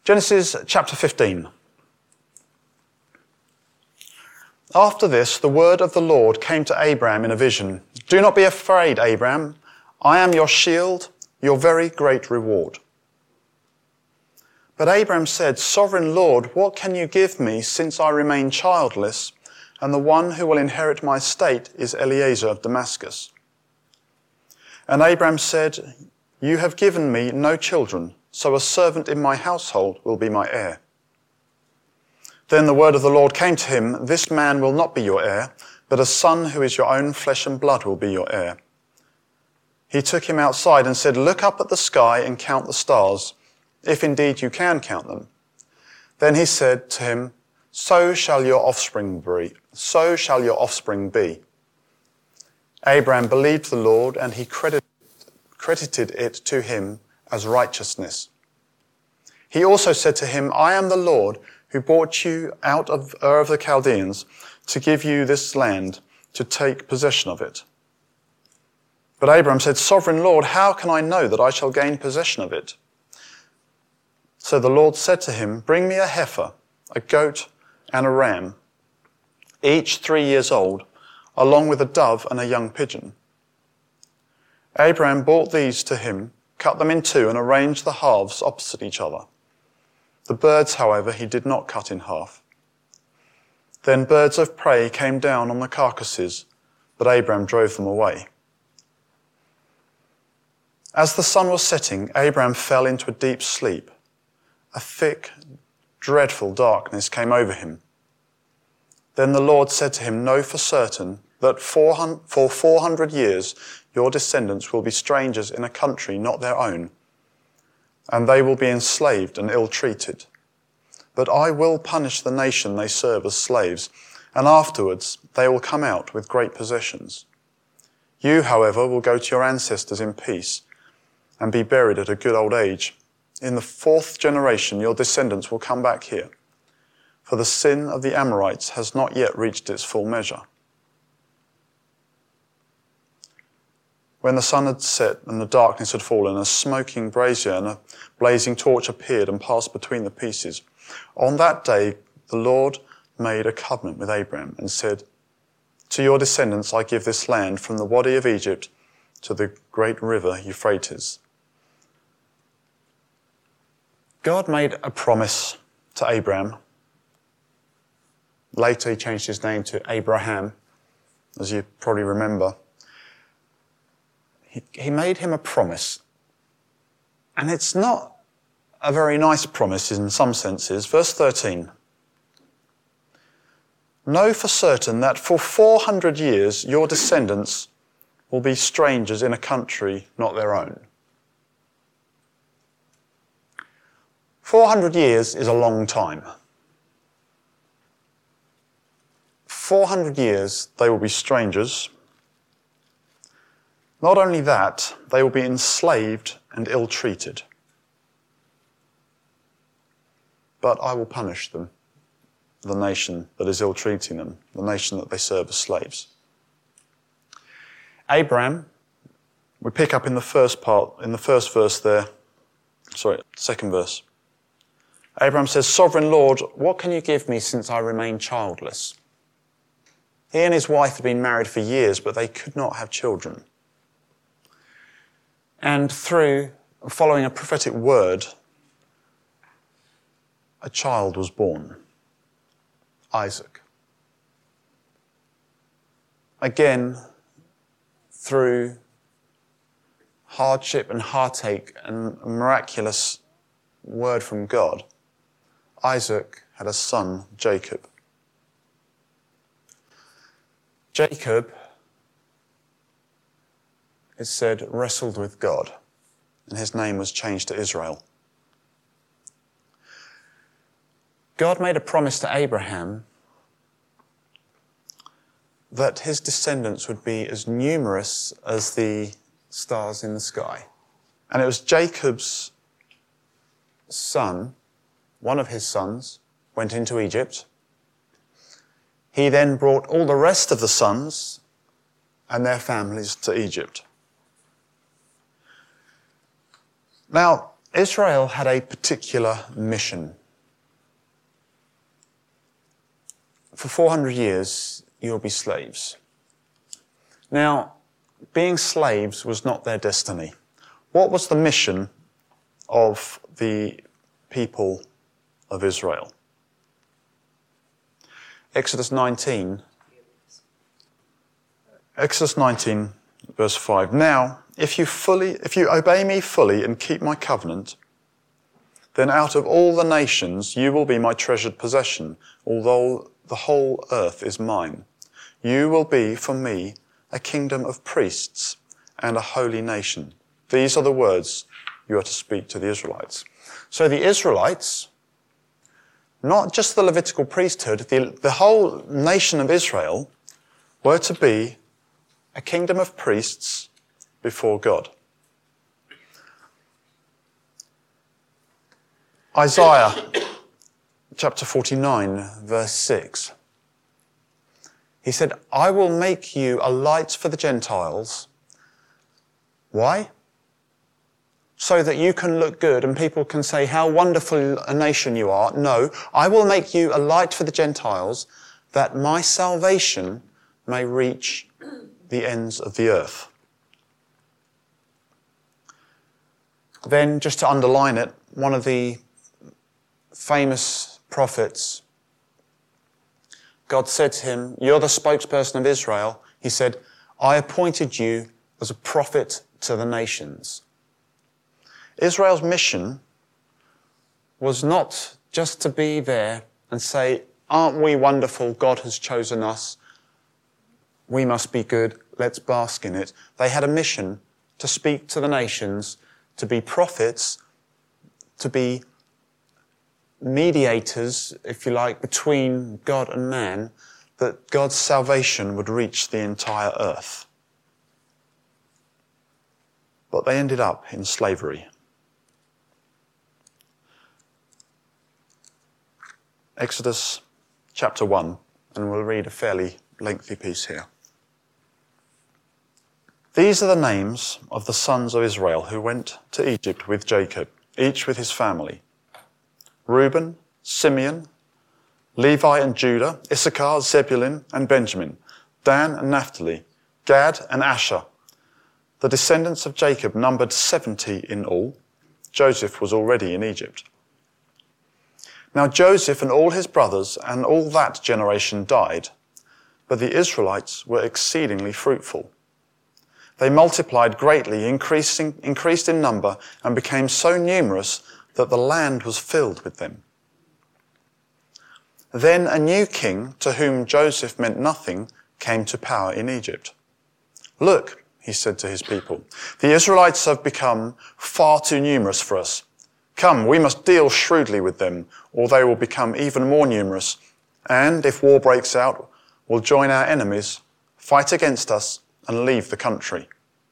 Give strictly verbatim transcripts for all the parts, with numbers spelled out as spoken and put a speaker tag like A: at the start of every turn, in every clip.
A: Genesis chapter fifteen. After this, the word of the Lord came to Abram in a vision. Do not be afraid, Abram. I am your shield, your very great reward. But Abram said, Sovereign Lord, what can you give me since I remain childless, and the one who will inherit my estate is Eliezer of Damascus? And Abram said, You have given me no children, so a servant in my household will be my heir. Then the word of the Lord came to him, This man will not be your heir, but a son who is your own flesh and blood will be your heir. He took him outside and said, Look up at the sky and count the stars, if indeed you can count them. Then he said to him, So shall your offspring be. So shall your offspring be. Abram believed the Lord, and he credited, credited it to him as righteousness. He also said to him, I am the Lord who brought you out of Ur of the Chaldeans to give you this land, to take possession of it. But Abram said, Sovereign Lord, how can I know that I shall gain possession of it? So the Lord said to him, Bring me a heifer, a goat, and a ram, each three years old, along with a dove and a young pigeon. Abram brought these to him, cut them in two, and arranged the halves opposite each other. The birds, however, he did not cut in half. Then birds of prey came down on the carcasses, but Abram drove them away. As the sun was setting, Abram fell into a deep sleep. A thick, dreadful darkness came over him. Then the Lord said to him, Know for certain that for four hundred years your descendants will be strangers in a country not their own, and they will be enslaved and ill-treated. But I will punish the nation they serve as slaves, and afterwards they will come out with great possessions. You, however, will go to your ancestors in peace and be buried at a good old age. In the fourth generation your descendants will come back here, for the sin of the Amorites has not yet reached its full measure. When the sun had set and the darkness had fallen, a smoking brazier and a blazing torch appeared and passed between the pieces. On that day the Lord made a covenant with Abram and said, To your descendants I give this land from the Wadi of Egypt to the great river Euphrates. God made a promise to Abram. Later he changed his name to Abraham, as you probably remember. He, he made him a promise. And it's not a very nice promise in some senses. Verse thirteen. Know for certain that for four hundred years your descendants will be strangers in a country not their own. four hundred years is a long time. four hundred years they will be strangers. Not only that, they will be enslaved and ill-treated. But I will punish them, the nation that is ill-treating them, the nation that they serve as slaves. Abraham, we pick up in the first part, in the first verse there, sorry, second verse. Abraham says, Sovereign Lord, what can you give me since I remain childless? He and his wife had been married for years, but they could not have children. And through following a prophetic word, a child was born, Isaac. Again, through hardship and heartache and a miraculous word from God, Isaac had a son, Jacob. Jacob, it said, wrestled with God, and his name was changed to Israel. God made a promise to Abraham that his descendants would be as numerous as the stars in the sky. And it was Jacob's son, one of his sons, went into Egypt. He then brought all the rest of the sons and their families to Egypt. Now, Israel had a particular mission. For four hundred years, you'll be slaves. Now, being slaves was not their destiny. What was the mission of the people of Israel? Exodus nineteen. Exodus nineteen, verse five. Now, if you fully, if you obey me fully and keep my covenant, then out of all the nations you will be my treasured possession, although the whole earth is mine. You will be for me a kingdom of priests and a holy nation. These are the words you are to speak to the Israelites. So the Israelites, not just the Levitical priesthood, the, the whole nation of Israel were to be a kingdom of priests before God. Isaiah chapter forty-nine, verse six. He said, I will make you a light for the Gentiles. Why? So that you can look good and people can say how wonderful a nation you are. No, I will make you a light for the Gentiles that my salvation may reach the ends of the earth. Then, just to underline it, one of the famous prophets, God said to him, you're the spokesperson of Israel. He said, I appointed you as a prophet to the nations. Israel's mission was not just to be there and say, aren't we wonderful? God has chosen us. We must be good. Let's bask in it. They had a mission to speak to the nations, to be prophets, to be mediators, if you like, between God and man, that God's salvation would reach the entire earth. But they ended up in slavery. Exodus chapter one, and we'll read a fairly lengthy piece here. These are the names of the sons of Israel who went to Egypt with Jacob, each with his family. Reuben, Simeon, Levi and Judah, Issachar, Zebulun and Benjamin, Dan and Naphtali, Gad and Asher. The descendants of Jacob numbered seventy in all. Joseph was already in Egypt. Now Joseph and all his brothers and all that generation died, but the Israelites were exceedingly fruitful. They multiplied greatly, increasing, increased in number, and became so numerous that the land was filled with them. Then a new king, to whom Joseph meant nothing, came to power in Egypt. Look, he said to his people, the Israelites have become far too numerous for us. Come, we must deal shrewdly with them, or they will become even more numerous, and if war breaks out, will join our enemies, fight against us, and leave the country.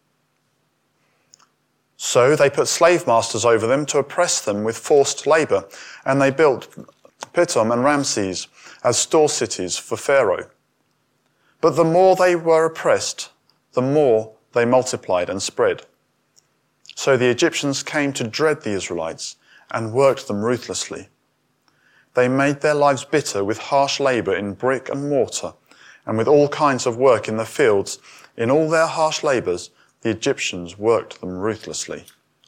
A: So they put slave masters over them to oppress them with forced labour, and they built Pithom and Ramses as store cities for Pharaoh. But the more they were oppressed, the more they multiplied and spread. So the Egyptians came to dread the Israelites and worked them ruthlessly. They made their lives bitter with harsh labour in brick and mortar, and with all kinds of work in the fields. In all their harsh labours, the Egyptians worked them ruthlessly.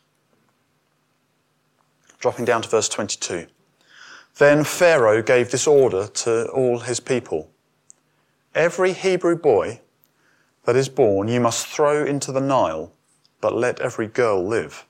A: Dropping down to verse twenty-two. Then Pharaoh gave this order to all his people. Every Hebrew boy that is born you must throw into the Nile, but let every girl live.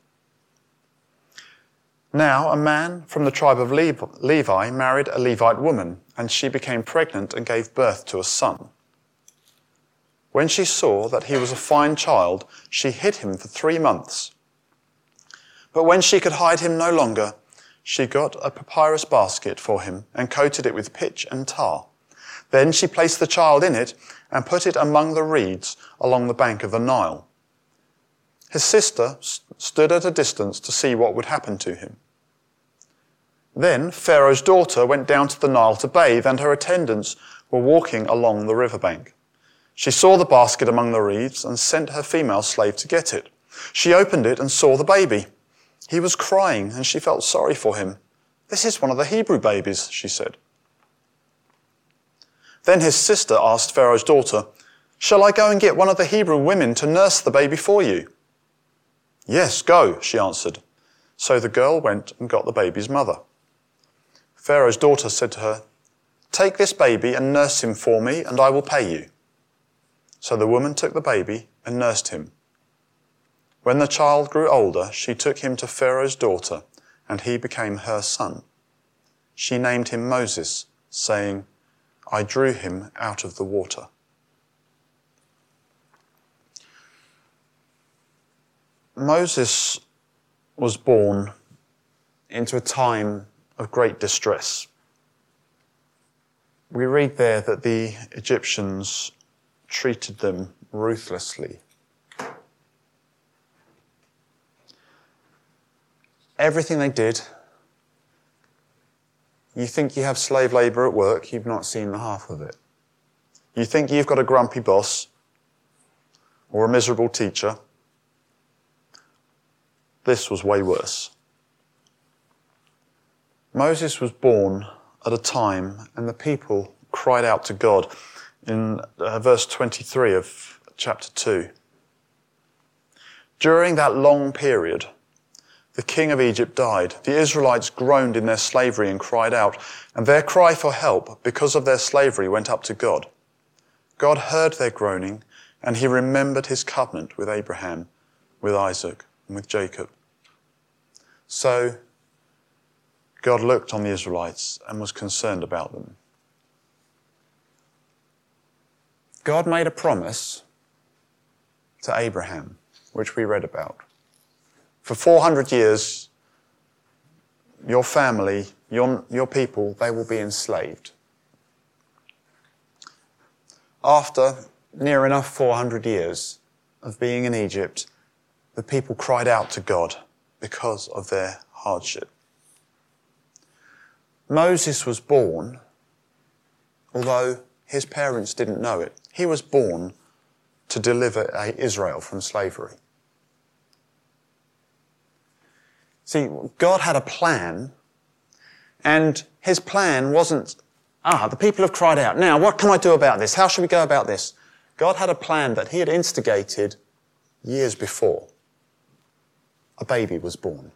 A: Now a man from the tribe of Levi married a Levite woman, and she became pregnant and gave birth to a son. When she saw that he was a fine child, she hid him for three months. But when she could hide him no longer, she got a papyrus basket for him and coated it with pitch and tar. Then she placed the child in it and put it among the reeds along the bank of the Nile. His sister st- stood at a distance to see what would happen to him. Then Pharaoh's daughter went down to the Nile to bathe, and her attendants were walking along the riverbank. She saw the basket among the reeds and sent her female slave to get it. She opened it and saw the baby. He was crying and she felt sorry for him. "This is one of the Hebrew babies," she said. Then his sister asked Pharaoh's daughter, "Shall I go and get one of the Hebrew women to nurse the baby for you?" "Yes, go," she answered. So the girl went and got the baby's mother. Pharaoh's daughter said to her, "Take this baby and nurse him for me, and I will pay you." So the woman took the baby and nursed him. When the child grew older, she took him to Pharaoh's daughter, and he became her son. She named him Moses, saying, "I drew him out of the water." Moses was born into a time of great distress. We read there that the Egyptians treated them ruthlessly. Everything they did, you think you have slave labour at work, you've not seen the half of it. You think you've got a grumpy boss or a miserable teacher. This was way worse. Moses was born at a time, and the people cried out to God in uh, verse twenty-three of chapter two. During that long period, the king of Egypt died. The Israelites groaned in their slavery and cried out, and their cry for help because of their slavery went up to God. God heard their groaning, and he remembered his covenant with Abraham, with Isaac, and with Jacob. So God looked on the Israelites and was concerned about them. God made a promise to Abraham, which we read about. For four hundred years, your family, your, your people, they will be enslaved. After near enough four hundred years of being in Egypt, the people cried out to God because of their hardship. Moses was born, although his parents didn't know it. He was born to deliver Israel from slavery. See, God had a plan, and his plan wasn't, ah, the people have cried out. Now, what can I do about this? How should we go about this? God had a plan that he had instigated years before. A baby was born.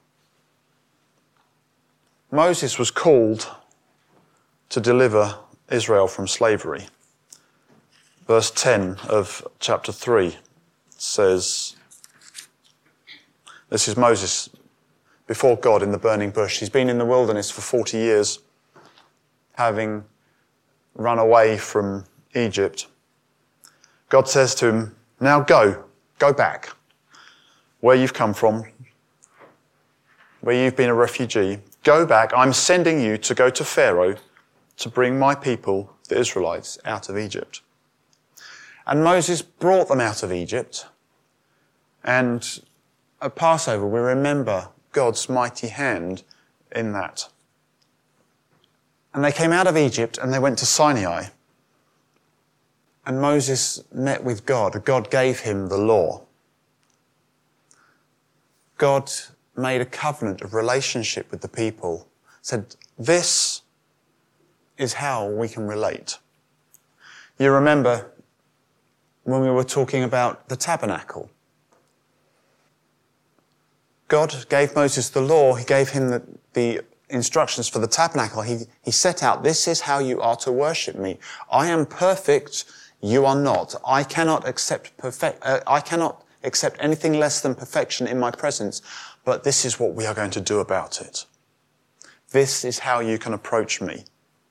A: Moses was called to deliver Israel from slavery. Verse ten of chapter three says, this is Moses before God in the burning bush. He's been in the wilderness for forty years, having run away from Egypt. God says to him, now go, go back where you've come from, where you've been a refugee. Go back. I'm sending you to go to Pharaoh to bring my people, the Israelites, out of Egypt. And Moses brought them out of Egypt. And at Passover, we remember God's mighty hand in that. And they came out of Egypt and they went to Sinai. And Moses met with God. God gave him the law. God made a covenant of relationship with the people, said, this is how we can relate. You remember when we were talking about the tabernacle. God gave Moses the law. He gave him the, the instructions for the tabernacle. He, he set out, this is how you are to worship me. I am perfect. You are not. I cannot accept perfect, uh, I cannot accept anything less than perfection in my presence. But this is what we are going to do about it. This is how you can approach me.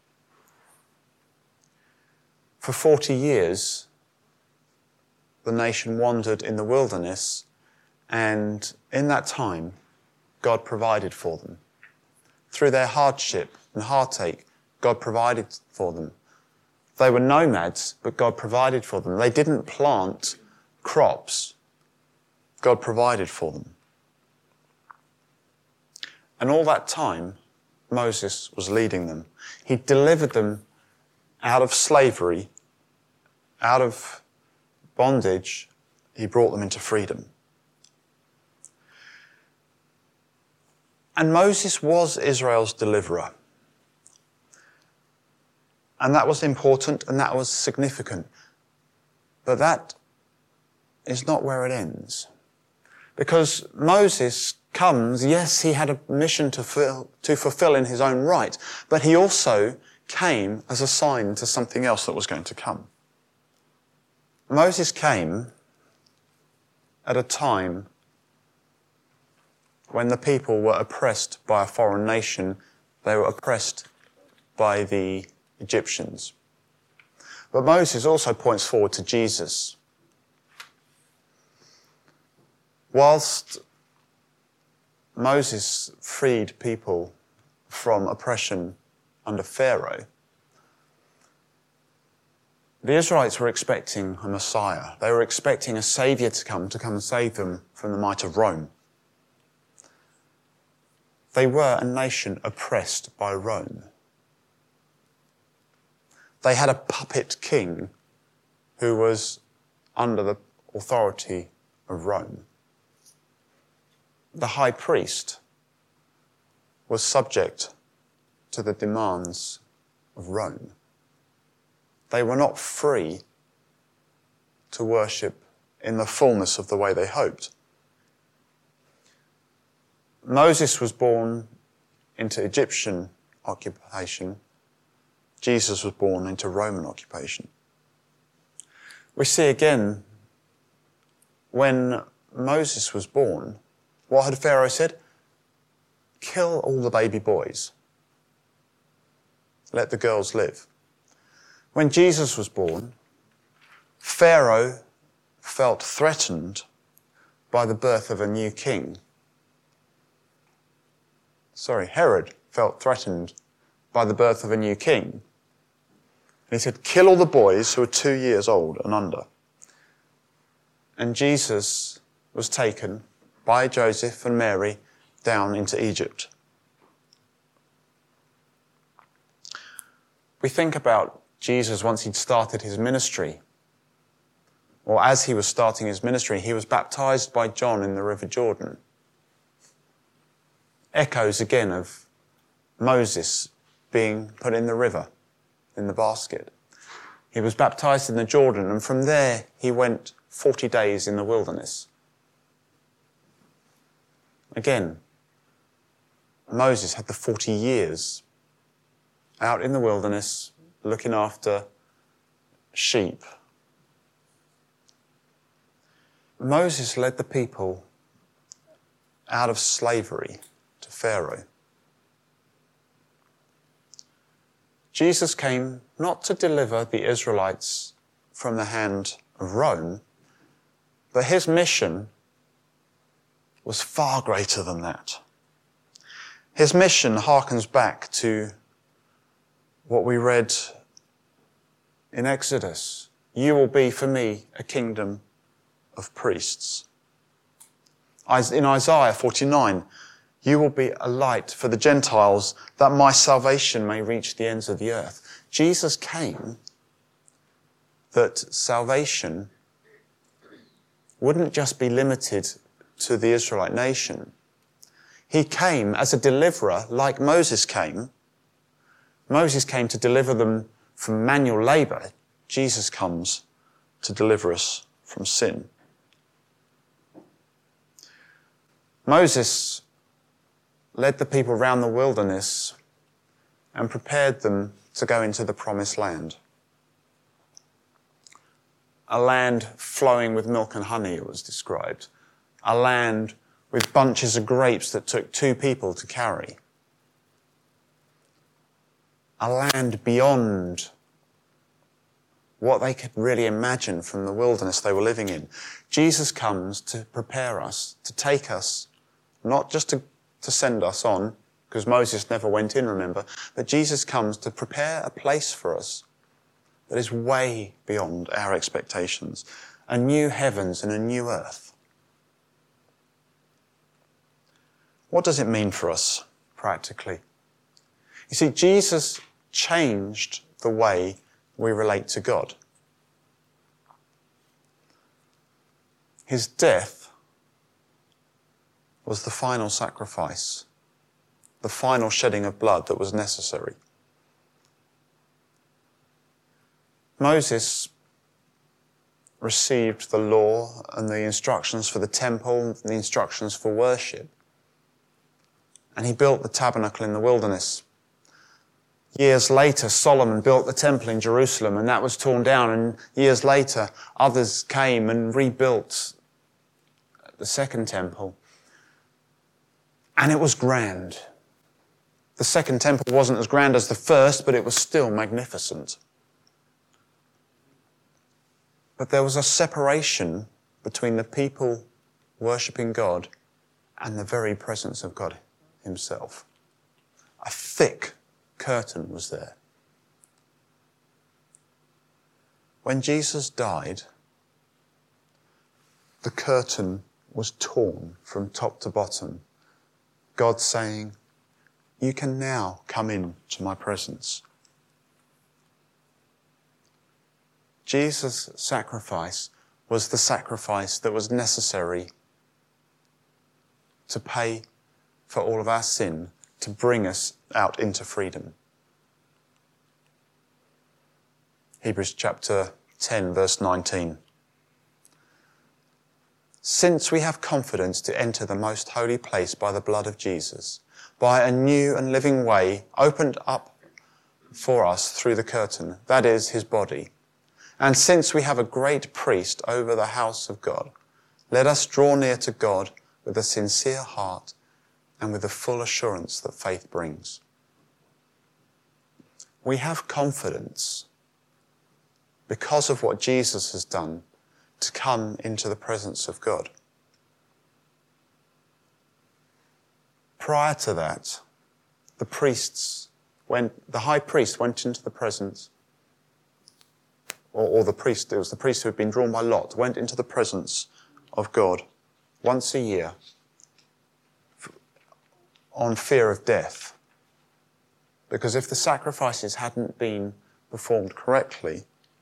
A: For forty years, the nation wandered in the wilderness, and in that time, God provided for them. Through their hardship and heartache, God provided for them. They were nomads, but God provided for them. They didn't plant crops. God provided for them. And all that time, Moses was leading them. He delivered them out of slavery, out of bondage. He brought them into freedom. And Moses was Israel's deliverer. And that was important and that was significant. But that is not where it ends. Because Moses comes, yes, he had a mission to fulfill, to fulfill in his own right, but he also came as a sign to something else that was going to come. Moses came at a time when the people were oppressed by a foreign nation. They were oppressed by the Egyptians. But Moses also points forward to Jesus. Whilst Moses freed people from oppression under Pharaoh, the Israelites were expecting a Messiah. They were expecting a Saviour to come, to come and save them from the might of Rome. They were a nation oppressed by Rome. They had a puppet king who was under the authority of Rome. The high priest was subject to the demands of Rome. They were not free to worship in the fullness of the way they hoped. Moses was born into Egyptian occupation. Jesus was born into Roman occupation. We see again, when Moses was born, what had Pharaoh said? Kill all the baby boys. Let the girls live. When Jesus was born, Pharaoh felt threatened by the birth of a new king. Sorry, Herod felt threatened by the birth of a new king. And he said, kill all the boys who are two years old and under. And Jesus was taken by Joseph and Mary down into Egypt. We think about Jesus once he'd started his ministry, or as he was starting his ministry, he was baptized by John in the River Jordan. Echoes again of Moses being put in the river, in the basket. He was baptized in the Jordan, and from there he went forty days in the wilderness. Again, Moses had the forty years out in the wilderness looking after sheep. Moses led the people out of slavery to Pharaoh. Jesus came not to deliver the Israelites from the hand of Rome, but his mission was far greater than that. His mission harkens back to what we read in Exodus. You will be for me a kingdom of priests. In Isaiah forty-nine, you will be a light for the Gentiles that my salvation may reach the ends of the earth. Jesus came that salvation wouldn't just be limited to the Israelite nation. He came as a deliverer like Moses came. Moses came to deliver them from manual labour. Jesus comes to deliver us from sin. Moses led the people around the wilderness and prepared them to go into the promised land. A land flowing with milk and honey, it was described. A land with bunches of grapes that took two people to carry. A land beyond what they could really imagine from the wilderness they were living in. Jesus comes to prepare us, to take us, not just to, to send us on, because Moses never went in, remember, but Jesus comes to prepare a place for us that is way beyond our expectations. A new heavens and a new earth. What does it mean for us practically? You see, Jesus changed the way we relate to God. His death was the final sacrifice the final shedding of blood that was necessary. Moses received the law and the instructions for the temple, the instructions for worship. And he built the tabernacle in the wilderness. Years later, Solomon built the temple in Jerusalem, and that was torn down. And years later, others came and rebuilt the second temple. And it was grand. The second temple wasn't as grand as the first, but it was still magnificent. But there was a separation between the people worshipping God and the very presence of God himself. A thick curtain was there. When Jesus died, the curtain was torn from top to bottom. God saying, "You can now come into my presence." Jesus' sacrifice was the sacrifice that was necessary to pay for all of our sin, to bring us out into freedom. Hebrews chapter ten, verse nineteen. Since we have confidence to enter the most holy place by the blood of Jesus, by a new and living way opened up for us through the curtain, that is, his body, and since we have a great priest over the house of God, let us draw near to God with a sincere heart and with the full assurance that faith brings. We have confidence because of what Jesus has done to come into the presence of God. Prior to that, the priests went, the high priest went into the presence, or, or the priest, it was the priest who had been drawn by lot, went into the presence of God once a year on fear of death. Because if the sacrifices hadn't been performed correctly,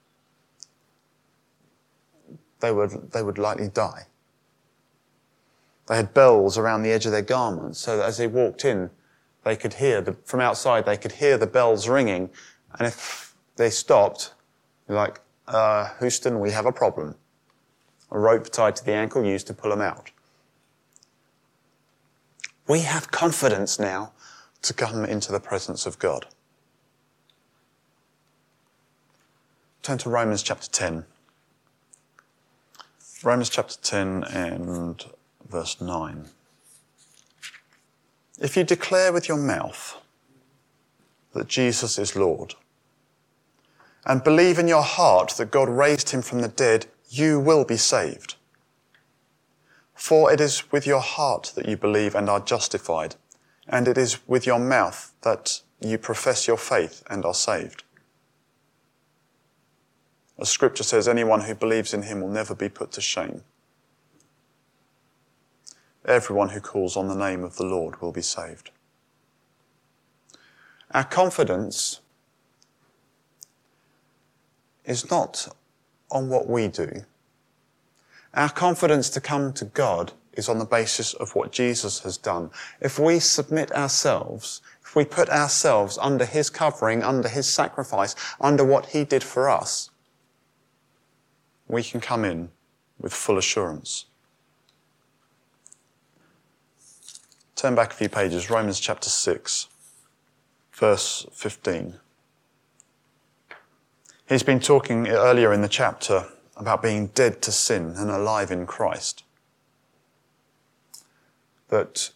A: they would, they would likely die. They had bells around the edge of their garments so that as they walked in, they could hear, the, from outside, they could hear the bells ringing. And if they stopped, you're like, uh, Houston, we have a problem. A rope tied to the ankle used to pull them out. We have confidence now to come into the presence of God. Turn to Romans chapter ten. Romans chapter ten and verse nine. If you declare with your mouth that Jesus is Lord and believe in your heart that God raised him from the dead, you will be saved. For it is with your heart that you believe and are justified, and it is with your mouth that you profess your faith and are saved. As Scripture says, anyone who believes in him will never be put to shame. Everyone who calls on the name of the Lord will be saved. Our confidence is not on what we do. Our confidence to come to God is on the basis of what Jesus has done. If we submit ourselves, if we put ourselves under his covering, under his sacrifice, under what he did for us, we can come in with full assurance. Turn back a few pages, Romans chapter six, verse fifteen. He's been talking earlier in the chapter about being dead to sin and alive in Christ. That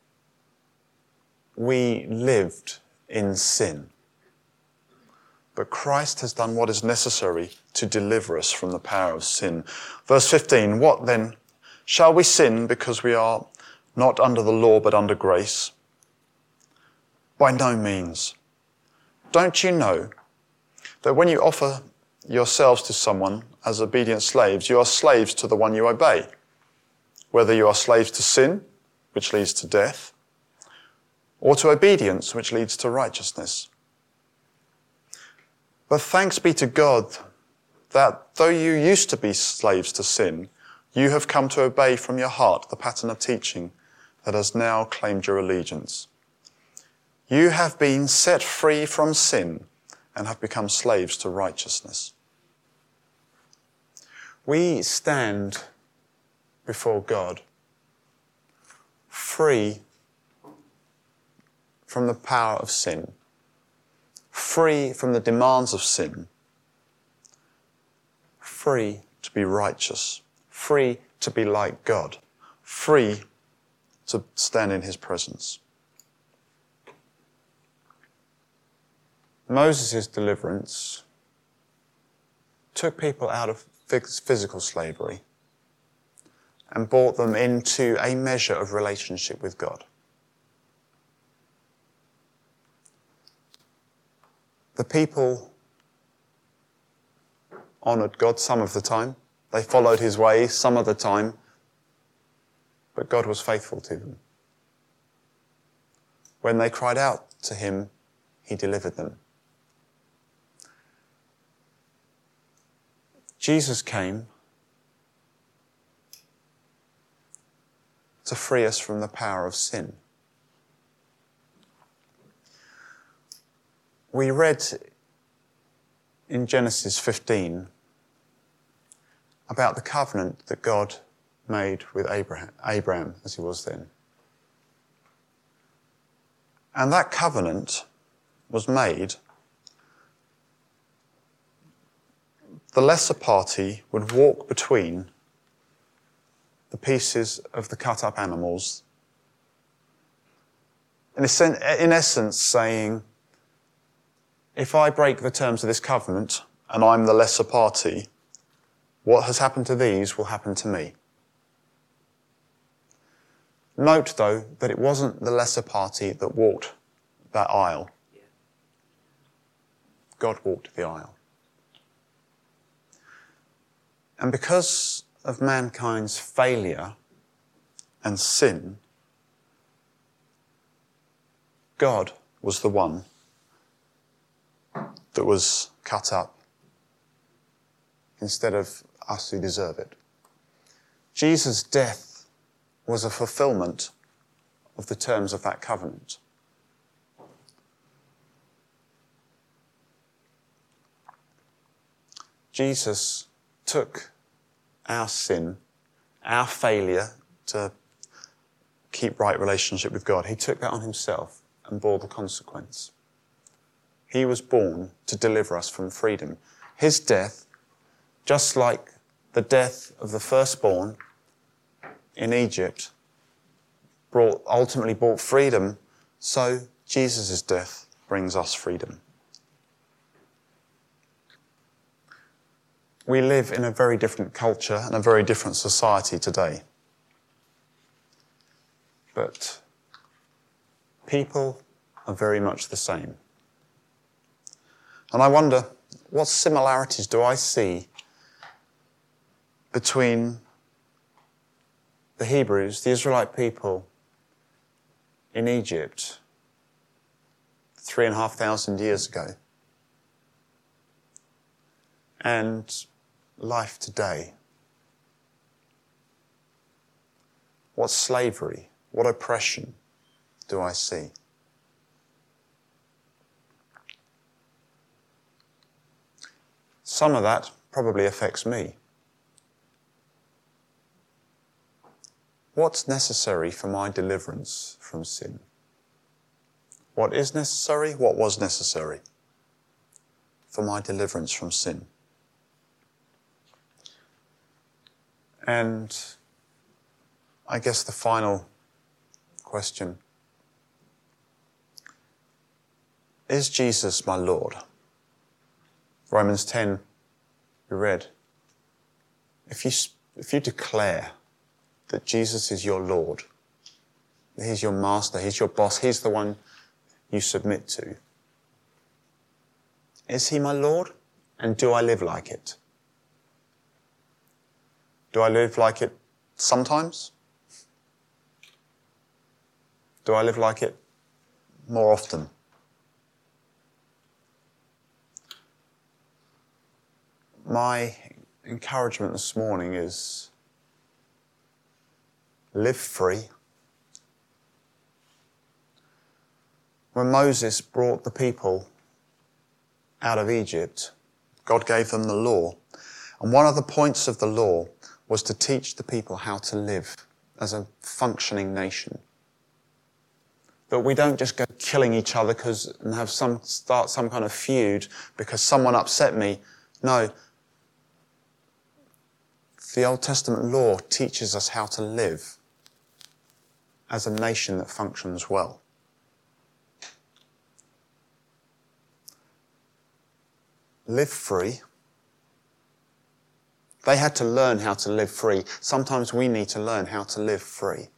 A: we lived in sin. But Christ has done what is necessary to deliver us from the power of sin. Verse fifteen, what then? Shall we sin because we are not under the law but under grace? By no means. Don't you know that when you offer yourselves to someone as obedient slaves, you are slaves to the one you obey, whether you are slaves to sin, which leads to death, or to obedience, which leads to righteousness. But thanks be to God that though you used to be slaves to sin, you have come to obey from your heart the pattern of teaching that has now claimed your allegiance. You have been set free from sin and have become slaves to righteousness. We stand before God free from the power of sin, free from the demands of sin, free to be righteous, free to be like God, free to stand in his presence. Moses' deliverance took people out of physical slavery and brought them into a measure of relationship with God. The people honoured God some of the time. They followed his ways some of the time, but God was faithful to them. When they cried out to him, he delivered them. Jesus came to free us from the power of sin. We read in Genesis fifteen about the covenant that God made with Abraham, Abraham as he was then. And that covenant was made. The lesser party would walk between the pieces of the cut-up animals, in, a, in essence saying, if I break the terms of this covenant and I'm the lesser party, what has happened to these will happen to me. Note, though, that it wasn't the lesser party that walked that aisle. God walked the aisle. And because of mankind's failure and sin, God was the one that was cut up instead of us who deserve it. Jesus' death was a fulfillment of the terms of that covenant. Jesus took our sin, our failure to keep right relationship with God. He took that on himself and bore the consequence. He was born to deliver us from freedom. His death, just like the death of the firstborn in Egypt, brought, ultimately brought freedom, so Jesus' death brings us freedom. We live in a very different culture and a very different society today. But people are very much the same. And I wonder, what similarities do I see between the Hebrews, the Israelite people in Egypt, three and a half thousand years ago, and life today? What slavery, what oppression do I see? Some of that probably affects me. What's necessary for my deliverance from sin? What is necessary? What was necessary for my deliverance from sin? And I guess the final question, is Jesus my Lord? Romans ten, we read, if you, if you declare that Jesus is your Lord, he's your master, he's your boss, he's the one you submit to, is he my Lord? And do I live like it? Do I live like it sometimes? Do I live like it more often? My encouragement this morning is live free. When Moses brought the people out of Egypt, God gave them the law. And one of the points of the law was to teach the people how to live as a functioning nation. That we don't just go killing each other because and have some start some kind of feud because someone upset me. No. The Old Testament law teaches us how to live as a nation that functions well. Live free. They had to learn how to live free. Sometimes we need to learn how to live free.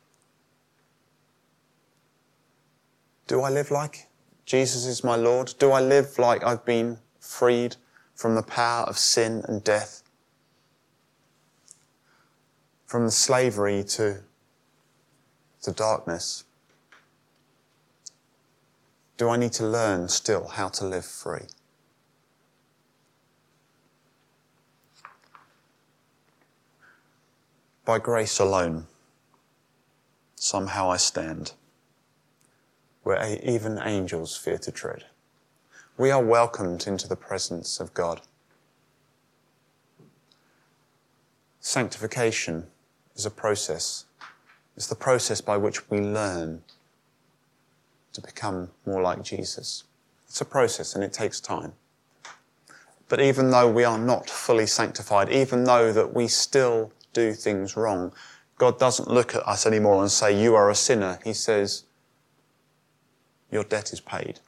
A: Do I live like Jesus is my Lord? Do I live like I've been freed from the power of sin and death? From the slavery to, to darkness? Do I need to learn still how to live free? By grace alone, somehow I stand, where even angels fear to tread. We are welcomed into the presence of God. Sanctification is a process. It's the process by which we learn to become more like Jesus. It's a process and it takes time. But even though we are not fully sanctified, even though that we still do things wrong, God doesn't look at us anymore and say, you are a sinner. He says, your debt is paid.